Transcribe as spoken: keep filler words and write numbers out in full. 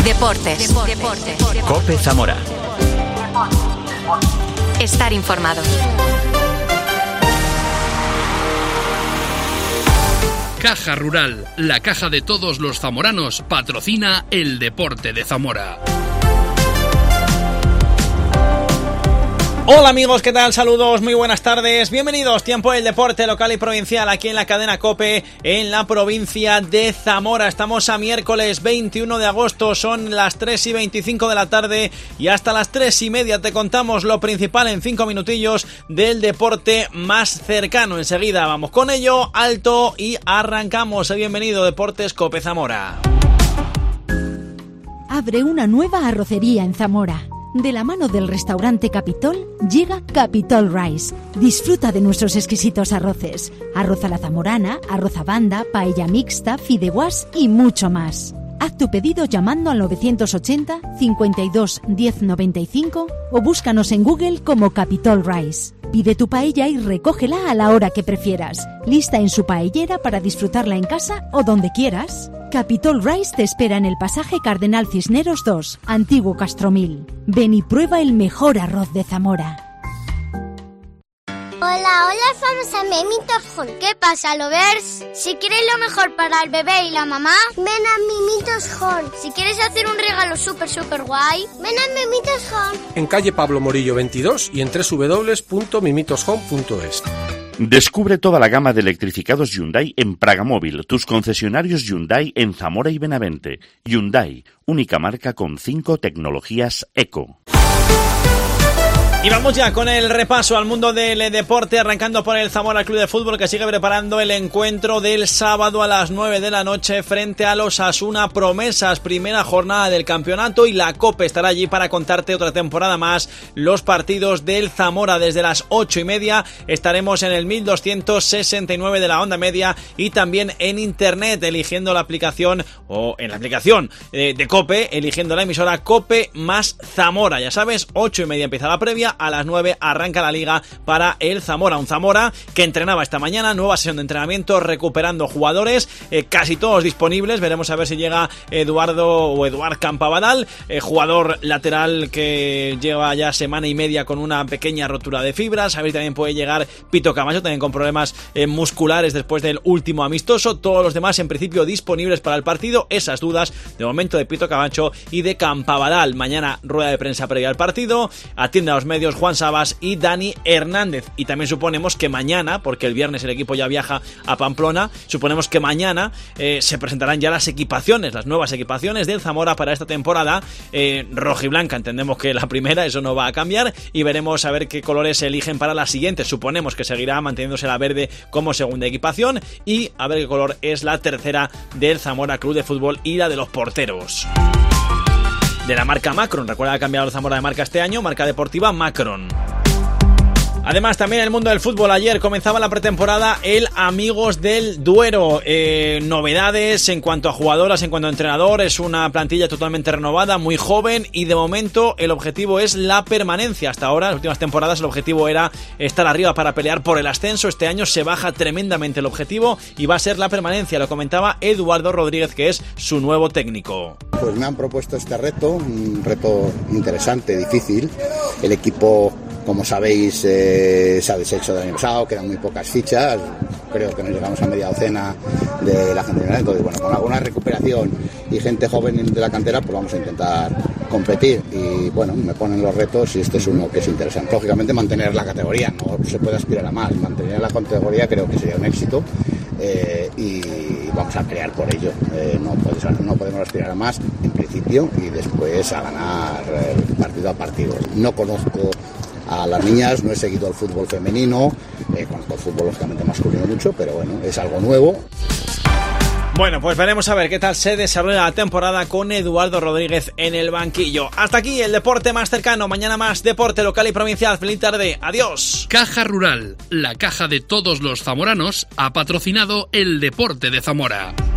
Deportes. Deportes. Deportes. COPE Zamora. Estar informado. Caja Rural, la caja de todos los zamoranos, patrocina el deporte de Zamora. Hola amigos, ¿qué tal? Saludos, muy buenas tardes, bienvenidos, tiempo del deporte local y provincial aquí en la cadena COPE en la provincia de Zamora. Estamos a miércoles veintiuno de agosto, son las tres y veinticinco de la tarde y hasta las tres y media te contamos lo principal en cinco minutillos del deporte más cercano. Enseguida vamos con ello, alto y arrancamos. Bienvenido, Deportes COPE Zamora. Abre una nueva arrocería en Zamora. De la mano del restaurante Capitol, llega Capitol Rice. Disfruta de nuestros exquisitos arroces. Arroz a la zamorana, arroz a banda, paella mixta, fideuás y mucho más. Haz tu pedido llamando al novecientos ochenta, cincuenta y dos, diez noventa y cinco o búscanos en Google como Capitol Rice. Pide tu paella y recógela a la hora que prefieras. Lista en su paellera para disfrutarla en casa o donde quieras. Capitol Rice te espera en el pasaje Cardenal Cisneros dos, Antiguo Castromil. Ven y prueba el mejor arroz de Zamora. Hola, hola, somos a Mimitos Hall. ¿Qué pasa, lovers? Si quieres lo mejor para el bebé y la mamá, ven a Mimitos Hall. Si quieres hacer un regalo súper, súper guay, ven a Mimitos Hall. En calle Pablo Morillo veintidós y en doble u doble u doble u punto mimitos home punto es. Descubre toda la gama de electrificados Hyundai en Pragamóvil, tus concesionarios Hyundai en Zamora y Benavente. Hyundai, única marca con cinco tecnologías eco. Y vamos ya con el repaso al mundo del deporte, arrancando por el Zamora Club de Fútbol, que sigue preparando el encuentro del sábado a las nueve de la noche frente a los Osasuna Promesas, primera jornada del campeonato, y la COPE estará allí para contarte otra temporada más los partidos del Zamora. Desde las ocho y media estaremos en el mil doscientos sesenta y nueve de la onda media y también en internet, eligiendo la aplicación, o en la aplicación eh, de COPE, eligiendo la emisora COPE más Zamora. Ya sabes, ocho y media empieza la previa. A las nueve arranca la liga para el Zamora, un Zamora que entrenaba esta mañana, nueva sesión de entrenamiento, recuperando jugadores, eh, casi todos disponibles. Veremos a ver si llega Eduardo o Eduard Campabadal, eh, jugador lateral que lleva ya semana y media con una pequeña rotura de fibras. A ver si también puede llegar Pito Camacho, también con problemas eh, musculares después del último amistoso. Todos los demás en principio disponibles para el partido. Esas dudas de momento de Pito Camacho y de Campabadal. Mañana rueda de prensa previa al partido, atiende a los medios Juan Sabas y Dani Hernández. Y también suponemos que mañana, porque el viernes el equipo ya viaja a Pamplona, suponemos que mañana eh, se presentarán ya las equipaciones, las nuevas equipaciones del Zamora para esta temporada eh, rojiblanca. Entendemos que la primera, eso no va a cambiar, y veremos a ver qué colores se eligen para la siguiente. Suponemos que seguirá manteniéndose la verde como segunda equipación, y a ver qué color es la tercera del Zamora Club de Fútbol y la de los porteros. De la marca Macron, recuerda que ha cambiado el Zamora de marca este año, marca deportiva Macron. Además, también en el mundo del fútbol, ayer comenzaba la pretemporada el Amigos del Duero. Eh, novedades en cuanto a jugadoras, en cuanto a entrenador. Es una plantilla totalmente renovada, muy joven, y de momento el objetivo es la permanencia. Hasta ahora, en las últimas temporadas, el objetivo era estar arriba para pelear por el ascenso. Este año se baja tremendamente el objetivo y va a ser la permanencia. Lo comentaba Eduardo Rodríguez, que es su nuevo técnico. Pues me han propuesto este reto, un reto interesante, difícil. El equipo, como sabéis, eh, se ha deshecho del año pasado, quedan muy pocas fichas, creo que nos llegamos a media docena de la gente, entonces bueno, con alguna recuperación y gente joven de la cantera, pues vamos a intentar competir, y bueno, me ponen los retos y este es uno que es interesante. Lógicamente mantener la categoría, no se puede aspirar a más, mantener la categoría creo que sería un éxito, eh, y vamos a pelear por ello. Eh, no, puedes, no podemos aspirar a más en principio y después a ganar eh, partido a partido. No conozco a las niñas, no he seguido el fútbol femenino, eh, conozco el fútbol lógicamente masculino mucho, pero bueno, es algo nuevo. Bueno, pues veremos a ver qué tal se desarrolla la temporada con Eduardo Rodríguez en el banquillo. Hasta aquí el deporte más cercano. Mañana más deporte local y provincial. Feliz tarde. Adiós. Caja Rural, la caja de todos los zamoranos, ha patrocinado el deporte de Zamora.